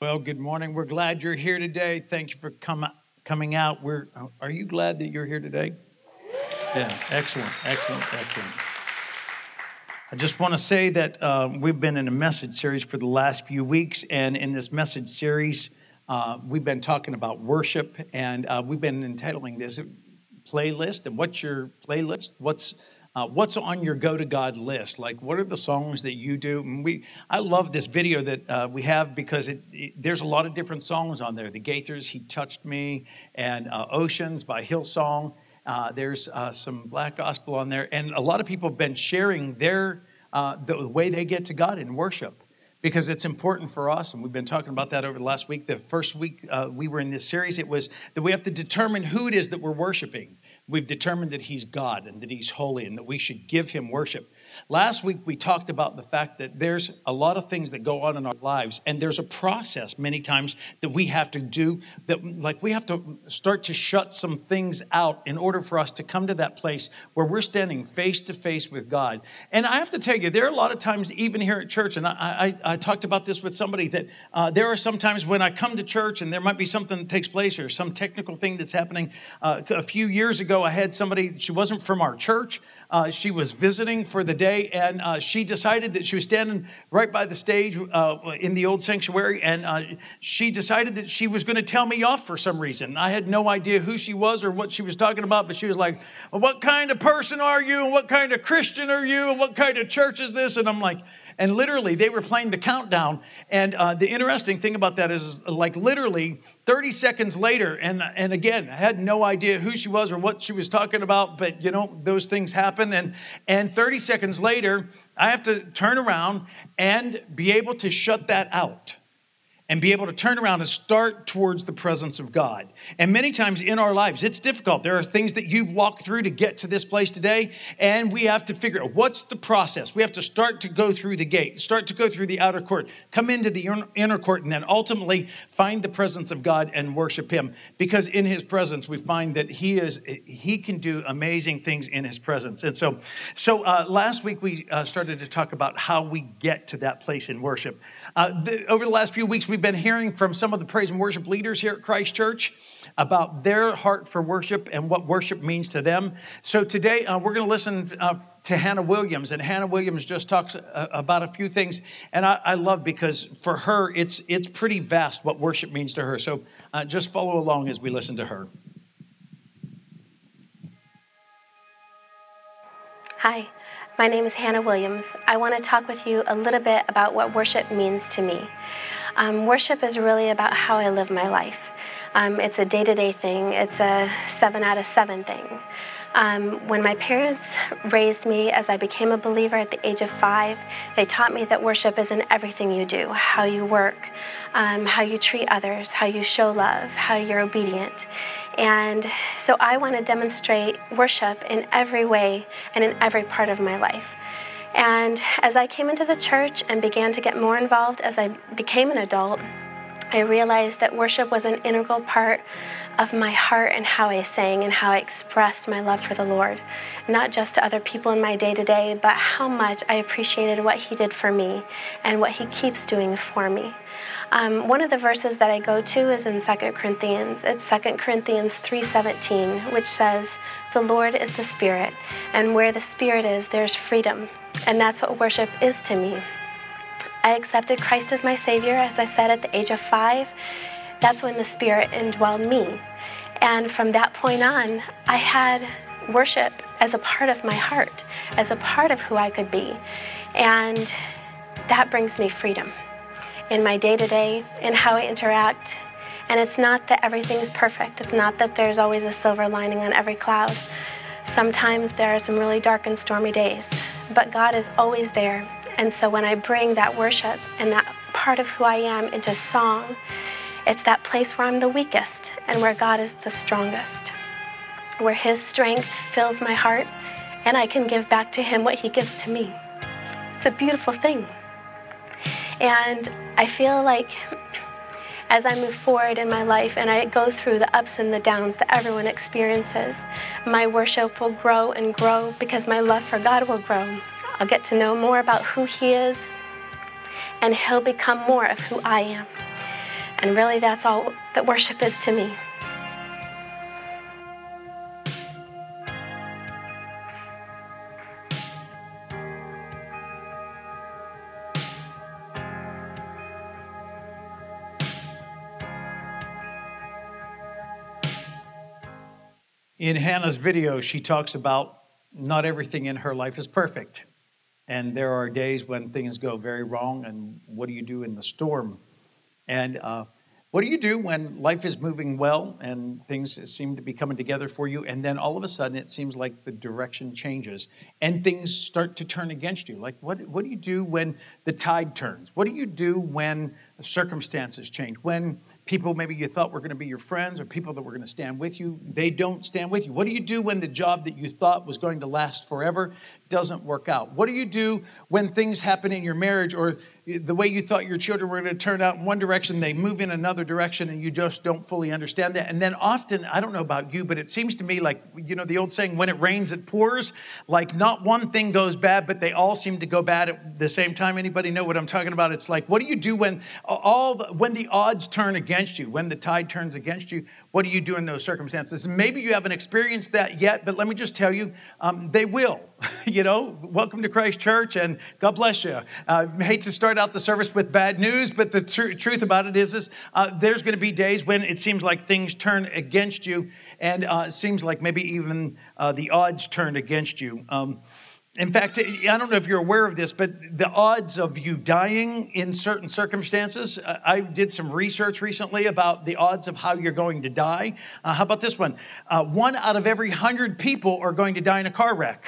Well, good morning. We're glad you're here today. Thank you for coming out. Are you glad that you're here today? Yeah, excellent, excellent, excellent. I just want to say that we've been in a message series for the last few weeks, and in this message series, we've been talking about worship, and we've been entitling this playlist. And what's your playlist? What's on your go to God list? Like, what are the songs that you do? And I love this video that we have because there's a lot of different songs on there. The Gaithers, He Touched Me, and Oceans by Hillsong. There's some black gospel on there, and a lot of people have been sharing the way they get to God in worship, because it's important for us, and we've been talking about that over the last week. The first week we were in this series, it was that we have to determine who it is that we're worshiping. We've determined that He's God and that He's holy and that we should give Him worship. Last week, we talked about the fact that there's a lot of things that go on in our lives, and there's a process many times that we have to do, we have to start to shut some things out in order for us to come to that place where we're standing face to face with God. And I have to tell you, there are a lot of times, even here at church, and I talked about this with somebody, that there are some times when I come to church and there might be something that takes place or some technical thing that's happening. A few years ago, I had somebody, she wasn't from our church. She was visiting for the day, and she decided that she was standing right by the stage in the old sanctuary, and she decided that she was going to tell me off for some reason. I had no idea who she was or what she was talking about, but she was like, well, what kind of person are you, and what kind of Christian are you, and what kind of church is this? And I'm like, and literally, they were playing the countdown. And the interesting thing about that is like literally 30 seconds later, and again, I had no idea who she was or what she was talking about, but those things happen. And 30 seconds later, I have to turn around and be able to shut that out, and be able to turn around and start towards the presence of God. And many times in our lives, it's difficult. There are things that you've walked through to get to this place today, and we have to figure out what's the process. We have to start to go through the gate, start to go through the outer court, come into the inner court, and then ultimately find the presence of God and worship Him. Because in His presence, we find that He can do amazing things in His presence. And so last week we started to talk about how we get to that place in worship. Over the last few weeks, we've been hearing from some of the praise and worship leaders here at Christ Church about their heart for worship and what worship means to them. So today we're going to listen to Hannah Williams, and Hannah Williams just talks about a few things, and I love, because for her it's pretty vast what worship means to her. So just follow along as we listen to her. Hi, my name is Hannah Williams. I want to talk with you a little bit about what worship means to me. Worship is really about how I live my life. It's a day-to-day thing. It's a 7 out of 7 thing. When my parents raised me as I became a believer at the age of 5, they taught me that worship is in everything you do, how you work, how you treat others, how you show love, how you're obedient. And so I want to demonstrate worship in every way and in every part of my life. And as I came into the church and began to get more involved as I became an adult, I realized that worship was an integral part of my heart and how I sang and how I expressed my love for the Lord, not just to other people in my day-to-day, but how much I appreciated what He did for me and what He keeps doing for me. One of the verses that I go to is in 2 Corinthians. It's 2 Corinthians 3:17, which says, "The Lord is the Spirit, and where the Spirit is, there's freedom." And that's what worship is to me. I accepted Christ as my Savior, as I said, at the age of 5. That's when the Spirit indwelled me. And from that point on, I had worship as a part of my heart, as a part of who I could be. And that brings me freedom in my day-to-day, in how I interact. And it's not that everything's perfect. It's not that there's always a silver lining on every cloud. Sometimes there are some really dark and stormy days, but God is always there. And so when I bring that worship and that part of who I am into song, it's that place where I'm the weakest and where God is the strongest, where His strength fills my heart and I can give back to Him what He gives to me. It's a beautiful thing. And I feel like as I move forward in my life and I go through the ups and the downs that everyone experiences, my worship will grow and grow because my love for God will grow. I'll get to know more about who He is, and He'll become more of who I am. And really, that's all that worship is to me. In Hannah's video, she talks about not everything in her life is perfect. And there are days when things go very wrong, and what do you do in the storm? And what do you do when life is moving well and things seem to be coming together for you, and then all of a sudden it seems like the direction changes and things start to turn against you? Like, what do you do when the tide turns? What do you do when circumstances change? When people maybe you thought were going to be your friends or people that were going to stand with you, they don't stand with you? What do you do when the job that you thought was going to last forever doesn't work out? What do you do when things happen in your marriage, or the way you thought your children were going to turn out in one direction, they move in another direction and you just don't fully understand that? And then often, I don't know about you, but it seems to me like, the old saying, when it rains, it pours. Like not one thing goes bad, but they all seem to go bad at the same time. Anybody know what I'm talking about? It's like, what do you do when the odds turn against you, when the tide turns against you? What do you do in those circumstances? And maybe you haven't experienced that yet, but let me just tell you, they will. Welcome to Christ Church, and God bless you. I hate to start out the service with bad news, but the truth about it is there's going to be days when it seems like things turn against you, and it seems like maybe even the odds turn against you. In fact, I don't know if you're aware of this, but the odds of you dying in certain circumstances, I did some research recently about the odds of how you're going to die. How about this one? 1 out of every 100 people are going to die in a car wreck.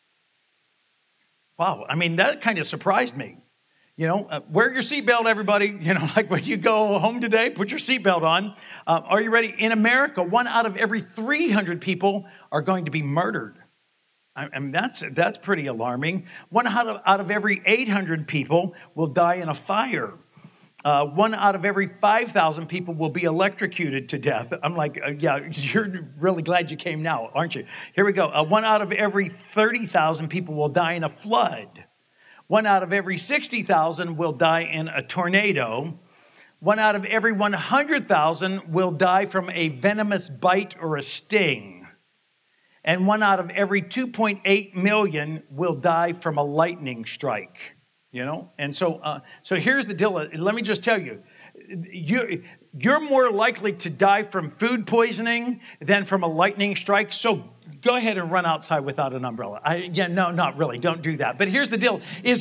Wow, I mean, that kind of surprised me. Wear your seatbelt, everybody. Like when you go home today, put your seatbelt on. Are you ready? In America, 1 out of every 300 people are going to be murdered. I mean, that's pretty alarming. 1 out of every 800 people will die in a fire. 1 out of every 5,000 people will be electrocuted to death. I'm like, yeah, you're really glad you came now, aren't you? Here we go. 1 out of every 30,000 people will die in a flood. 1 out of every 60,000 will die in a tornado. 1 out of every 100,000 will die from a venomous bite or a sting. And 1 out of every 2.8 million will die from a lightning strike. And so here's the deal. Let me just tell you, you're more likely to die from food poisoning than from a lightning strike. So go ahead and run outside without an umbrella. No, not really. Don't do that. But here's the deal: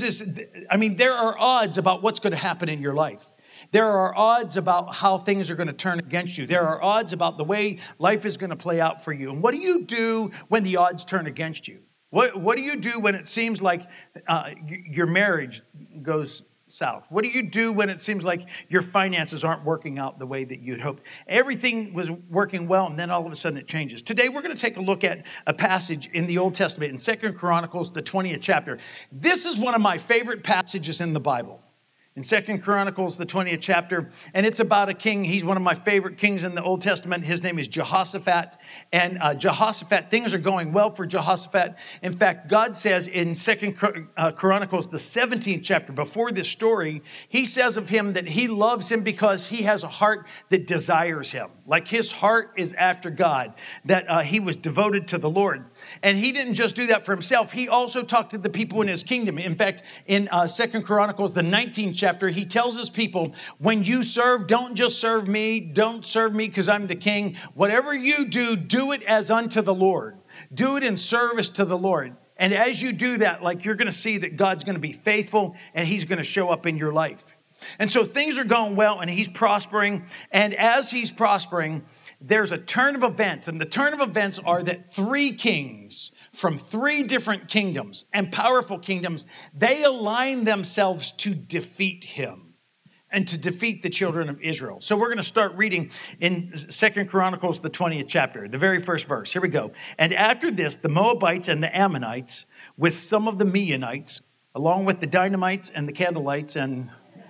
there are odds about what's going to happen in your life. There are odds about how things are going to turn against you. There are odds about the way life is going to play out for you. And what do you do when the odds turn against you? What do you do when it seems like your marriage goes south? What do you do when it seems like your finances aren't working out the way that you'd hoped? Everything was working well, and then all of a sudden it changes. Today we're going to take a look at a passage in the Old Testament, in 2 Chronicles, the 20th chapter. This is one of my favorite passages in the Bible. In 2 Chronicles, the 20th chapter, and it's about a king. He's one of my favorite kings in the Old Testament. His name is Jehoshaphat, and Jehoshaphat, things are going well for Jehoshaphat. In fact, God says in 2 Chronicles, the 17th chapter, before this story, he says of him that he loves him because he has a heart that desires him. Like his heart is after God, that he was devoted to the Lord. And he didn't just do that for himself. He also talked to the people in his kingdom. In fact, in 2 Chronicles, the 19th chapter, he tells his people, when you serve, don't just serve me. Don't serve me because I'm the king. Whatever you do, do it as unto the Lord. Do it in service to the Lord. And as you do that, you're going to see that God's going to be faithful and he's going to show up in your life. And so things are going well and he's prospering. And as he's prospering, there's a turn of events, and the turn of events are that 3 kings from 3 different kingdoms and powerful kingdoms, they align themselves to defeat him and to defeat the children of Israel. So we're going to start reading in 2 Chronicles, the 20th chapter, the very first verse. Here we go. And after this, the Moabites and the Ammonites, with some of the Meunites, along with the Dynamites and the Candleites and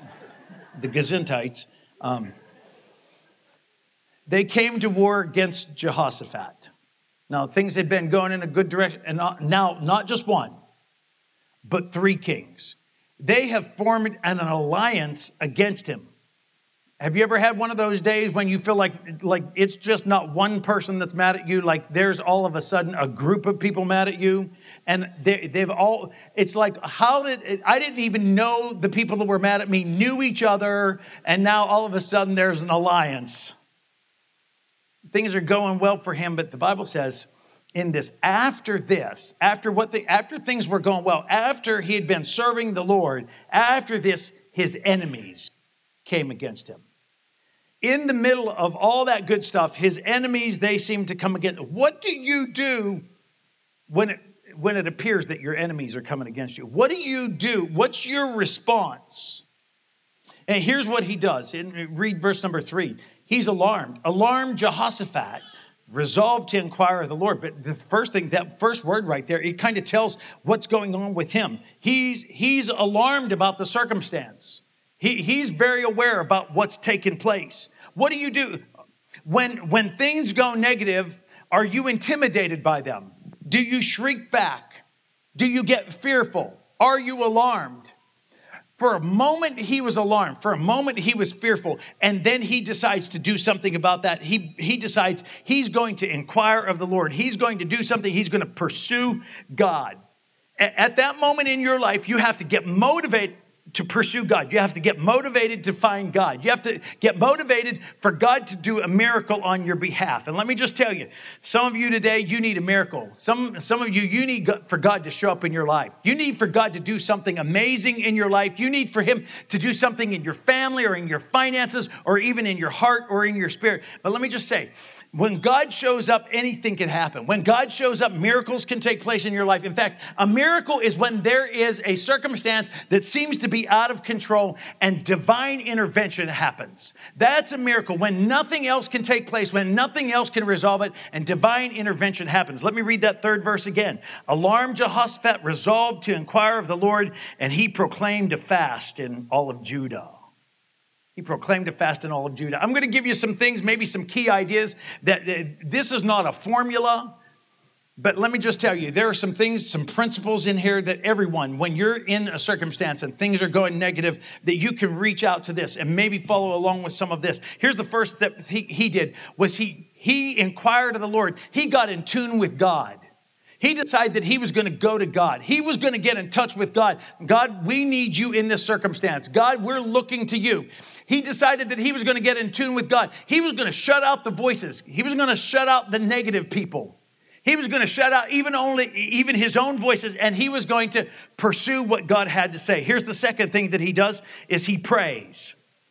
the Gazentites, they came to war against Jehoshaphat. Now, things had been going in a good direction. And now, not just one, but 3 kings. They have formed an alliance against him. Have you ever had one of those days when you feel like it's just not one person that's mad at you, like there's all of a sudden a group of people mad at you, and they've all, it's like, I didn't even know the people that were mad at me knew each other, and now all of a sudden there's an alliance. Things are going well for him, but the Bible says in this, after things were going well, after he had been serving the Lord, after this, his enemies came against him. In the middle of all that good stuff, his enemies, they seem to come against. What do you do when it appears that your enemies are coming against you? What do you do? What's your response? And here's what he does. Read verse number 3. He's alarmed. Alarmed Jehoshaphat resolved to inquire of the Lord. But the first thing, that first word right there, it kind of tells what's going on with him. He's alarmed about the circumstance. He's very aware about what's taking place. What do you do? When things go negative, are you intimidated by them? Do you shrink back? Do you get fearful? Are you alarmed? For a moment, he was alarmed. For a moment, he was fearful. And then he decides to do something about that. He decides he's going to inquire of the Lord. He's going to do something. He's going to pursue God. At that moment in your life, you have to get motivated to pursue God. You have to get motivated to find God. You have to get motivated for God to do a miracle on your behalf. And let me just tell you, some of you today, you need a miracle. Some of you need for God to show up in your life. You need for God to do something amazing in your life. You need for him to do something in your family or in your finances or even in your heart or in your spirit. But let me just say, when God shows up, anything can happen. When God shows up, miracles can take place in your life. In fact, a miracle is when there is a circumstance that seems to be out of control and divine intervention happens. That's a miracle. When nothing else can take place, when nothing else can resolve it, and divine intervention happens. Let me read that third verse again. Alarmed Jehoshaphat resolved to inquire of the Lord, and he proclaimed a fast in all of Judah. He proclaimed a fast in all of Judah. I'm going to give you some things, maybe some key ideas that this is not a formula, but let me just tell you, there are some things, some principles in here that everyone, when you're in a circumstance and things are going negative, that you can reach out to this and maybe follow along with some of this. Here's the first step he did, was he inquired of the Lord. He got in tune with God. He decided that he was going to go to God. He was going to get in touch with God. God, we need you in this circumstance. God, we're looking to you. He decided that he was going to get in tune with God. He was going to shut out the voices. He was going to shut out the negative people. He was going to shut out even his own voices, and he was going to pursue what God had to say. Here's the second thing that he does, is he prays.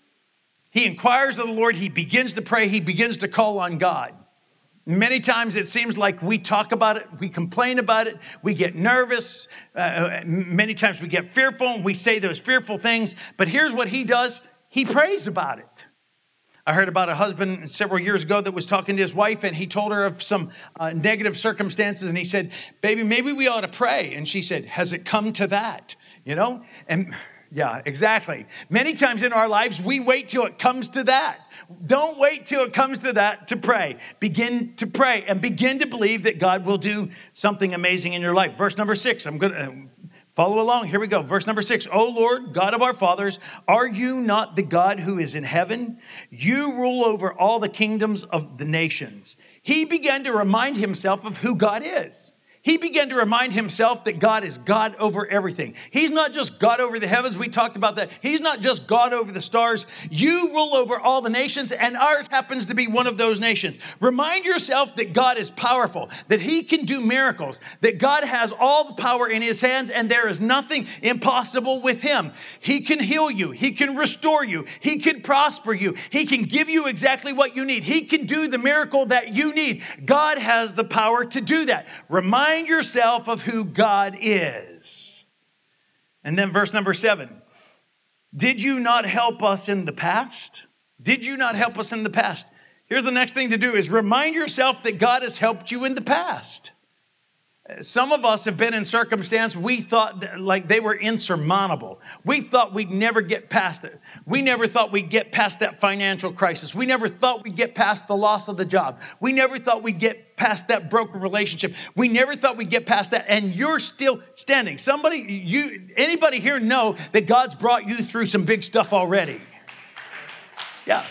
He inquires of the Lord. He begins to pray. He begins to call on God. Many times it seems like we talk about it, we complain about it, we get nervous. Many times we get fearful and we say those fearful things. But here's what he does. He prays about it. I heard about a husband several years ago that was talking to his wife, and he told her of some negative circumstances, and he said, baby, maybe we ought to pray. And she said, has it come to that? You know? And yeah, exactly. Many times in our lives, we wait till it comes to that. Don't wait till it comes to that to pray. Begin to pray and begin to believe that God will do something amazing in your life. Verse number 6, I'm going to follow along. Here we go. Verse number 6. O Lord, God of our fathers, are you not the God who is in heaven? You rule over all the kingdoms of the nations. He began to remind himself of who God is. He began to remind himself that God is God over everything. He's not just God over the heavens. We talked about that. He's not just God over the stars. You rule over all the nations, and ours happens to be one of those nations. Remind yourself that God is powerful, that he can do miracles, that God has all the power in his hands, and there is nothing impossible with him. He can heal you. He can restore you. He can prosper you. He can give you exactly what you need. He can do the miracle that you need. God has the power to do that. Remind yourself of who God is. And then verse number 7. Did you not help us in the past? Did you not help us in the past? Here's the next thing to do, is remind yourself that God has helped you in the past. Some of us have been in circumstances we thought like they were insurmountable. We thought we'd never get past it. We never thought we'd get past that financial crisis. We never thought we'd get past the loss of the job. We never thought we'd get past that broken relationship. We never thought we'd get past that, and you're still standing. Anybody here know that God's brought you through some big stuff already? Yeah.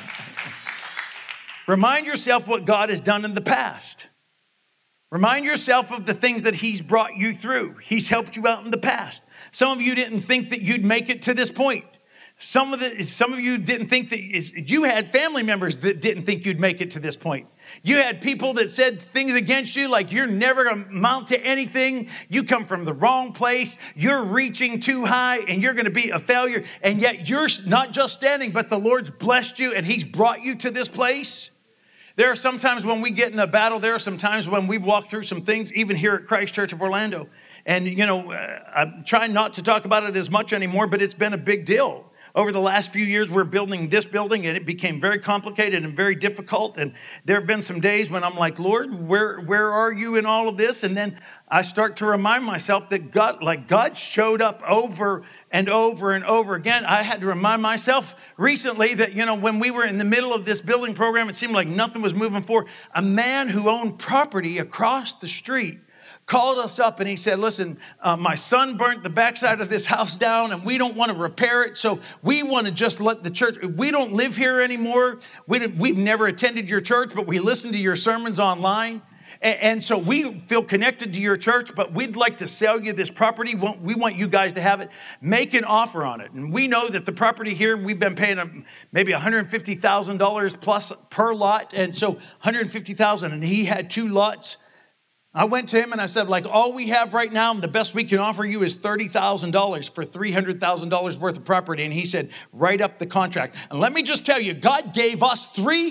Remind yourself what God has done in the past. Remind yourself of the things that he's brought you through. He's helped you out in the past. Some of you didn't think that you'd make it to this point. Some of you didn't think that you had family members that didn't think you'd make it to this point. You had people that said things against you like you're never going to amount to anything. You come from the wrong place. You're reaching too high and you're going to be a failure. And yet you're not just standing, but the Lord's blessed you and he's brought you to this place. There are some times when we get in a battle. There are some times when we walk through some things, even here at Christ Church of Orlando. And, I'm trying not to talk about it as much anymore, but it's been a big deal. Over the last few years, we're building this building, and it became very complicated and very difficult. And there have been some days when I'm like, Lord, where are you in all of this? And then I start to remind myself that God showed up over and over and over again. I had to remind myself recently that, when we were in the middle of this building program, it seemed like nothing was moving forward. A man who owned property across the street called us up and he said, listen, my son burnt the backside of this house down and we don't want to repair it. So we want to just let the church, we don't live here anymore. We've never attended your church, but we listen to your sermons online. And so we feel connected to your church, but we'd like to sell you this property. We want you guys to have it. Make an offer on it. And we know that the property here, we've been paying maybe $150,000 plus per lot. And so $150,000, and he had 2 lots. I went to him and I said, all we have right now, and the best we can offer you is $30,000 for $300,000 worth of property. And he said, write up the contract. And let me just tell you, God gave us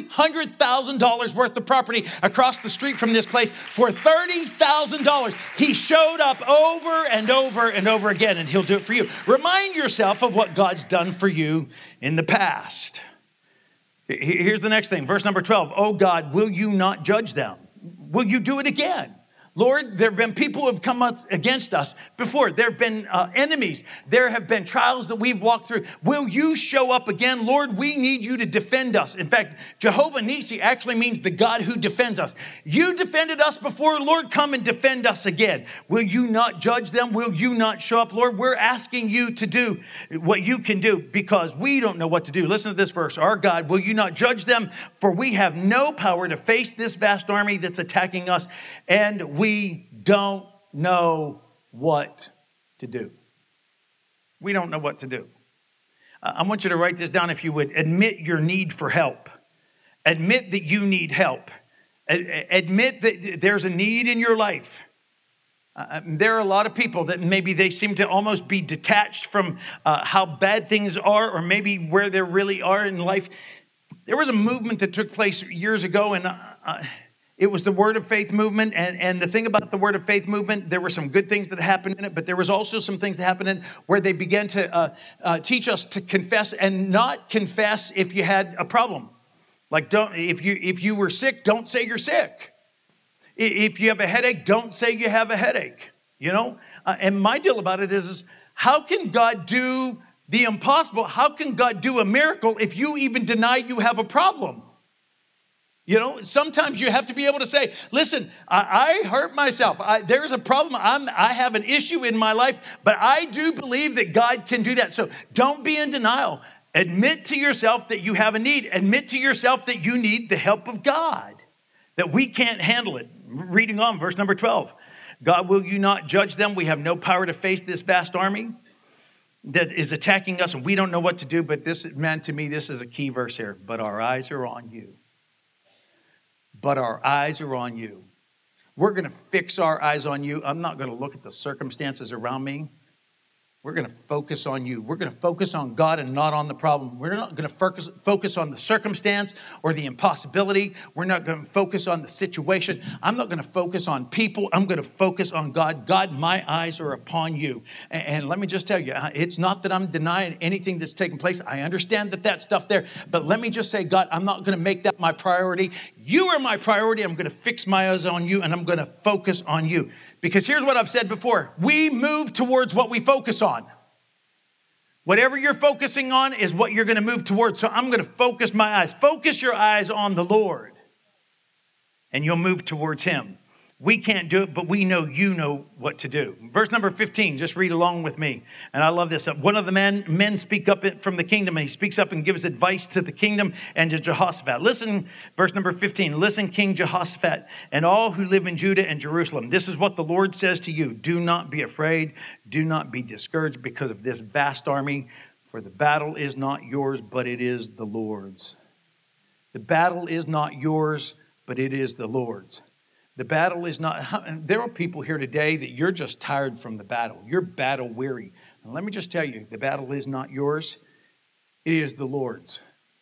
$300,000 worth of property across the street from this place for $30,000. He showed up over and over and over again, and he'll do it for you. Remind yourself of what God's done for you in the past. Here's the next thing, verse number 12. Oh God, will you not judge them? Will you do it again? Lord, there have been people who have come up against us before. There have been enemies. There have been trials that we've walked through. Will you show up again? Lord, we need you to defend us. In fact, Jehovah Nissi actually means the God who defends us. You defended us before. Lord, come and defend us again. Will you not judge them? Will you not show up? Lord, we're asking you to do what you can do because we don't know what to do. Listen to this verse. Our God, will you not judge them? For we have no power to face this vast army that's attacking us, and we don't know what to do. We don't know what to do. I want you to write this down if you would. Admit your need for help. Admit that you need help. Admit that there's a need in your life. There are a lot of people that maybe they seem to almost be detached from how bad things are or maybe where they really are in life. There was a movement that took place years ago, and it was the Word of Faith movement. And the thing about the Word of Faith movement, there were some good things that happened in it, but there was also some things that happened in it where they began to teach us to confess and not confess if you had a problem. If you were sick, don't say you're sick. If you have a headache, don't say you have a headache. And my deal about it is how can God do the impossible? How can God do a miracle if you even deny you have a problem? Sometimes you have to be able to say, listen, I hurt myself. There's a problem. I have an issue in my life, but I do believe that God can do that. So don't be in denial. Admit to yourself that you have a need. Admit to yourself that you need the help of God, that we can't handle it. Reading on, verse number 12. God, will you not judge them? We have no power to face this vast army that is attacking us, and we don't know what to do. But this meant to me, this is a key verse here. But our eyes are on you. But our eyes are on you. We're going to fix our eyes on you. I'm not going to look at the circumstances around me. We're going to focus on you. We're going to focus on God and not on the problem. We're not going to focus on the circumstance or the impossibility. We're not going to focus on the situation. I'm not going to focus on people. I'm going to focus on God. God, my eyes are upon you. And let me just tell you, it's not that I'm denying anything that's taking place. I understand that stuff there. But let me just say, God, I'm not going to make that my priority. You are my priority. I'm going to fix my eyes on you, and I'm going to focus on you. Because here's what I've said before. We move towards what we focus on. Whatever you're focusing on is what you're going to move towards. So I'm going to focus my eyes. Focus your eyes on the Lord, and you'll move towards him. We can't do it, but we know you know what to do. Verse number 15, just read along with me. And I love this. One of the men speak up from the kingdom, and he speaks up and gives advice to the kingdom and to Jehoshaphat. Listen, verse number 15, listen, King Jehoshaphat, and all who live in Judah and Jerusalem. This is what the Lord says to you. Do not be afraid. Do not be discouraged because of this vast army, for the battle is not yours, but it is the Lord's. The battle is not yours, but it is the Lord's. The battle is not, there are people here today that you're just tired from the battle. You're battle weary. And let me just tell you, the battle is not yours. It is the Lord's.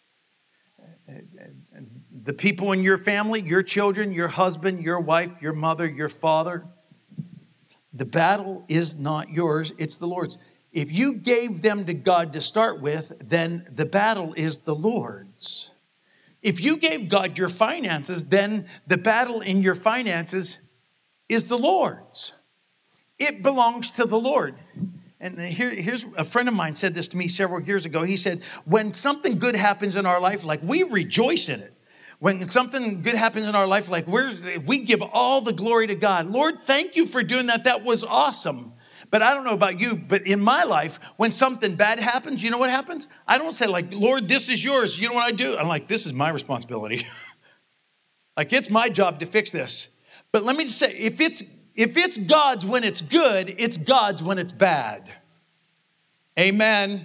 The people in your family, your children, your husband, your wife, your mother, your father, the battle is not yours. It's the Lord's. If you gave them to God to start with, then the battle is the Lord's. If you gave God your finances, then the battle in your finances is the Lord's. It belongs to the Lord. And here's a friend of mine said this to me several years ago. He said, when something good happens in our life, like we rejoice in it. When something good happens in our life, like we give all the glory to God. Lord, thank you for doing that. That was awesome. But I don't know about you, but in my life, when something bad happens, you know what happens? I don't say like, Lord, this is yours. You know what I do? I'm like, this is my responsibility. Like, it's my job to fix this. But let me just say, if it's God's when it's good, it's God's when it's bad. Amen.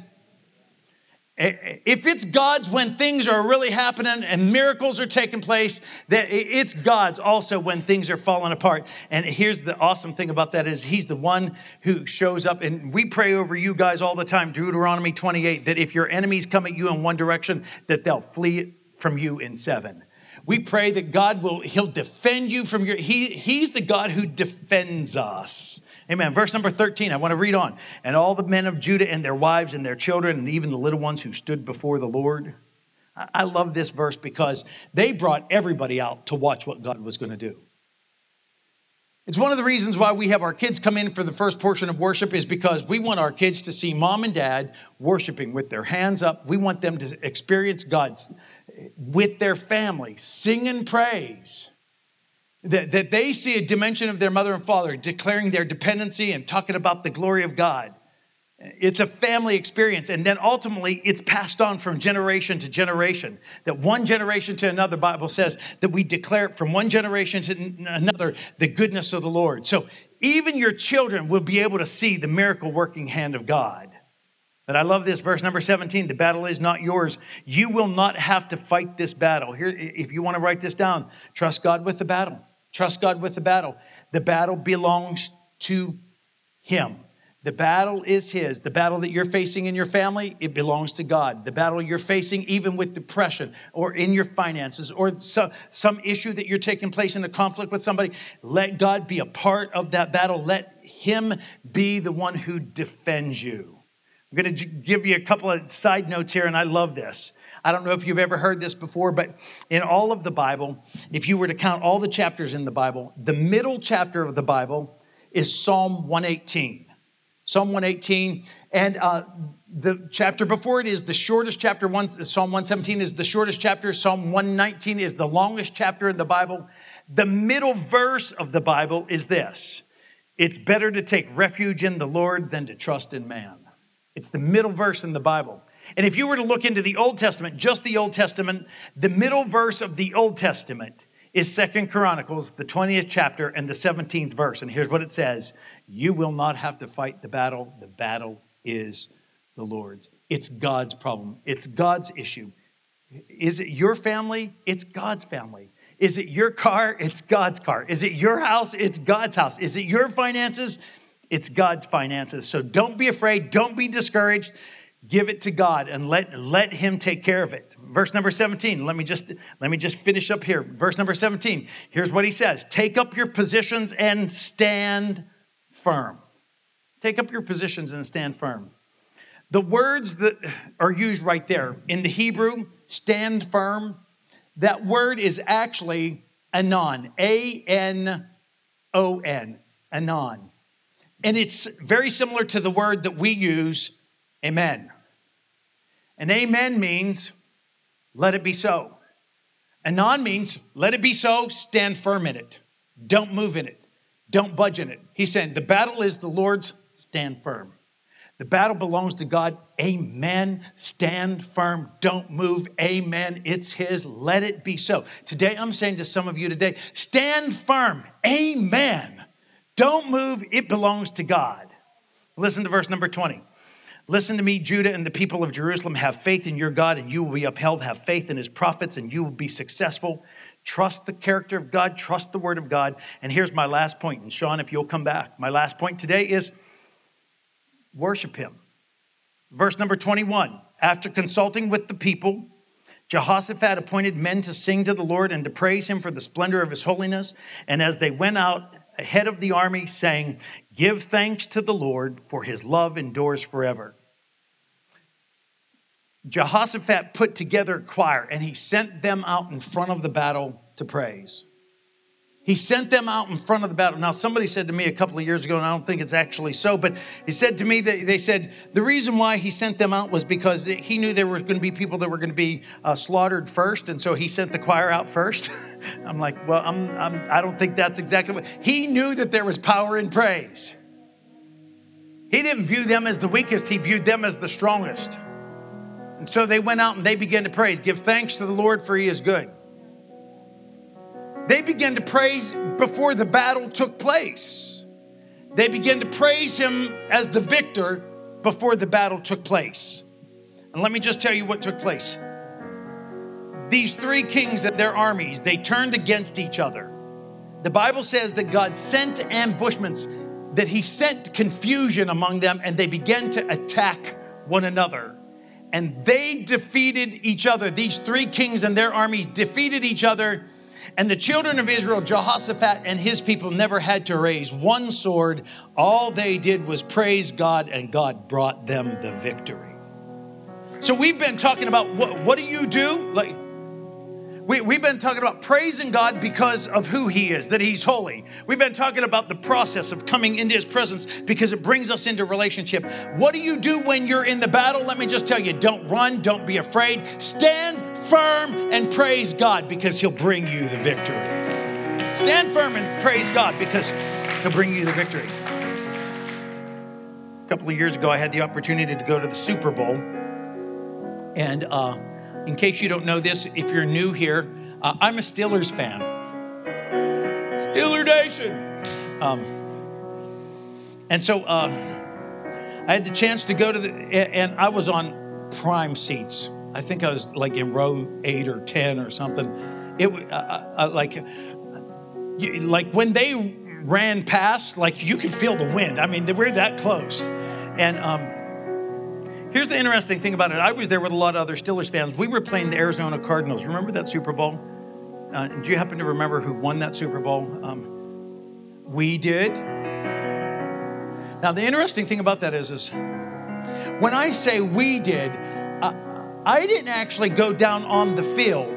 If it's God's when things are really happening and miracles are taking place, that it's God's also when things are falling apart. And here's the awesome thing about that is he's the one who shows up. And we pray over you guys all the time, Deuteronomy 28, that if your enemies come at you in one direction, that they'll flee from you in 7. We pray that he'll defend you from he's the God who defends us. Amen. Verse number 13, I want to read on. And all the men of Judah and their wives and their children and even the little ones who stood before the Lord. I love this verse because they brought everybody out to watch what God was going to do. It's one of the reasons why we have our kids come in for the first portion of worship is because we want our kids to see mom and dad worshiping with their hands up. We want them to experience God with their family, singing praise. That they see a dimension of their mother and father declaring their dependency and talking about the glory of God. It's a family experience. And then ultimately, it's passed on from generation to generation. That one generation to another, Bible says, that we declare from one generation to another the goodness of the Lord. So even your children will be able to see the miracle working hand of God. But I love this, verse number 17, the battle is not yours. You will not have to fight this battle. Here, if you want to write this down, trust God with the battle. Trust God with the battle. The battle belongs to Him. The battle is His. The battle that you're facing in your family, it belongs to God. The battle you're facing even with depression or in your finances or some issue that you're taking place in a conflict with somebody, let God be a part of that battle. Let Him be the one who defends you. I'm going to give you a couple of side notes here, and I love this. I don't know if you've ever heard this before, but in all of the Bible, if you were to count all the chapters in the Bible, the middle chapter of the Bible is Psalm 118. Psalm 118, and the chapter before it is the shortest chapter. Psalm 117 is the shortest chapter. Psalm 119 is the longest chapter in the Bible. The middle verse of the Bible is this. It's better to take refuge in the Lord than to trust in man. It's the middle verse in the Bible. And if you were to look into the Old Testament, just the Old Testament, the middle verse of the Old Testament is 2 Chronicles, the 20th chapter and the 17th verse. And here's what it says. You will not have to fight the battle. The battle is the Lord's. It's God's problem. It's God's issue. Is it your family? It's God's family. Is it your car? It's God's car. Is it your house? It's God's house. Is it your finances? It's God's finances. So don't be afraid. Don't be discouraged. Give it to God and let Him take care of it. Verse number 17. Let me just finish up here. Verse number 17. Here's what he says. Take up your positions and stand firm. Take up your positions and stand firm. The words that are used right there in the Hebrew, stand firm, that word is actually anon. A-N-O-N. Anon. And it's very similar to the word that we use, amen. And amen means, let it be so. Anon means, let it be so, stand firm in it. Don't move in it. Don't budge in it. He's saying the battle is the Lord's. Stand firm. The battle belongs to God. Amen. Stand firm. Don't move. Amen. It's his. Let it be so. Today, I'm saying to some of you today, stand firm. Amen. Don't move. It belongs to God. Listen to verse number 20. Listen to me, Judah and the people of Jerusalem. Have faith in your God and you will be upheld. Have faith in his prophets and you will be successful. Trust the character of God. Trust the word of God. And here's my last point. And Sean, if you'll come back. My last point today is worship him. Verse number 21. After consulting with the people, Jehoshaphat appointed men to sing to the Lord and to praise him for the splendor of his holiness. And as they went out ahead of the army, saying, give thanks to the Lord, for his love endures forever. Jehoshaphat put together a choir and he sent them out in front of the battle to praise. He sent them out in front of the battle. Now, somebody said to me a couple of years ago, and I don't think it's actually so, but he said to me that they said the reason why he sent them out was because he knew there were going to be people that were going to be slaughtered first, and so he sent the choir out first. I'm like, well, I don't think that's exactly what. He knew that there was power in praise. He didn't view them as the weakest. He viewed them as the strongest. And so they went out and they began to praise. Give thanks to the Lord, for he is good. They began to praise before the battle took place. They began to praise him as the victor before the battle took place. And let me just tell you what took place. These three kings and their armies, they turned against each other. The Bible says that God sent ambushments, that he sent confusion among them, and they began to attack one another. And they defeated each other. These three kings and their armies defeated each other. And the children of Israel, Jehoshaphat and his people, never had to raise one sword. All they did was praise God, and God brought them the victory. So we've been talking about what do you do? Like we've been talking about praising God because of who he is, that he's holy. We've been talking about the process of coming into his presence because it brings us into relationship. What do you do when you're in the battle? Let me just tell you, don't run, don't be afraid. Stand firm and praise God because he'll bring you the victory. Stand firm and praise God because he'll bring you the victory. A couple of years ago, I had the opportunity to go to the Super Bowl. And in case you don't know this, if you're new here, I'm a Steelers fan. Steeler Nation. And so I had the chance to go to and I was on prime seats. I think I was like in row 8 or 10 or something. It like when they ran past, like you could feel the wind. I mean, we're that close. And here's the interesting thing about it. I was there with a lot of other Steelers fans. We were playing the Arizona Cardinals. Remember that Super Bowl? Do you happen to remember who won that Super Bowl? We did. Now, the interesting thing about that is when I say we did, I didn't actually go down on the field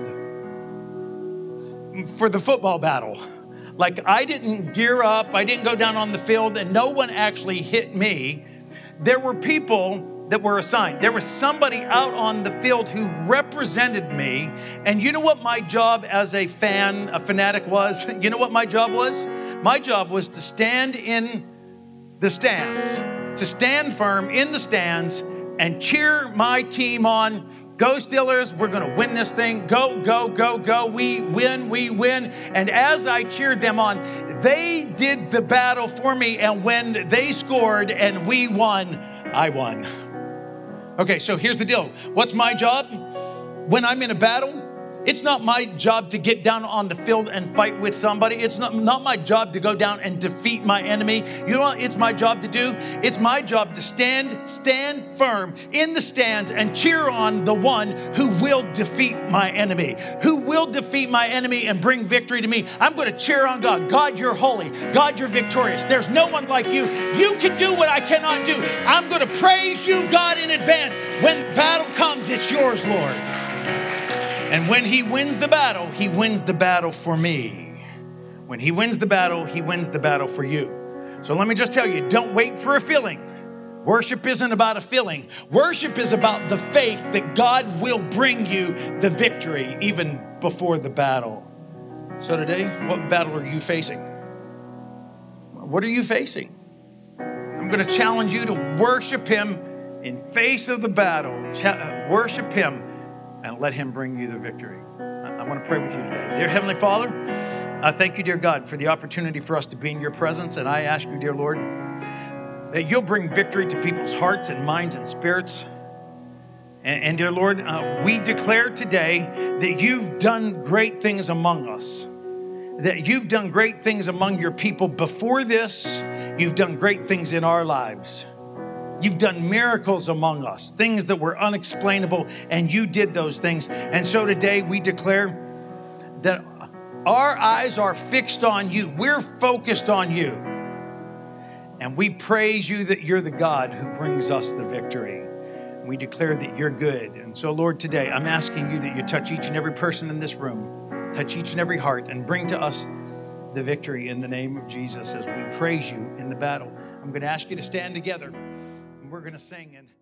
for the football battle. Like, I didn't gear up. I didn't go down on the field, and no one actually hit me. There were people that were assigned. There was somebody out on the field who represented me. And you know what my job as a fan, a fanatic was? You know what my job was? My job was to stand in the stands, to stand firm in the stands and cheer my team on. Go Steelers, we're going to win this thing. Go, go, go, go. We win, we win. And as I cheered them on, they did the battle for me. And when they scored and we won, I won. Okay, so here's the deal. What's my job? When I'm in a battle, it's not my job to get down on the field and fight with somebody. It's not my job to go down and defeat my enemy. You know what it's my job to do? It's my job to stand firm in the stands and cheer on the one who will defeat my enemy, who will defeat my enemy and bring victory to me. I'm going to cheer on God. God, you're holy. God, you're victorious. There's no one like you. You can do what I cannot do. I'm going to praise you, God, in advance. When battle comes, it's yours, Lord. And when he wins the battle for me. When he wins the battle for you. So let me just tell you, don't wait for a feeling. Worship isn't about a feeling. Worship is about the faith that God will bring you the victory even before the battle. So today, what battle are you facing? What are you facing? I'm going to challenge you to worship him in face of the battle. Worship him and let him bring you the victory. I want to pray with you today. Dear Heavenly Father, I thank you, dear God, for the opportunity for us to be in your presence. And I ask you, dear Lord, that you'll bring victory to people's hearts and minds and spirits. And dear Lord, we declare today that you've done great things among us. That you've done great things among your people before this. You've done great things in our lives. You've done miracles among us, things that were unexplainable, and you did those things. And so today we declare that our eyes are fixed on you. We're focused on you. And we praise you that you're the God who brings us the victory. We declare that you're good. And so, Lord, today I'm asking you that you touch each and every person in this room, touch each and every heart, and bring to us the victory in the name of Jesus as we praise you in the battle. I'm going to ask you to stand together, and we're going to sing. And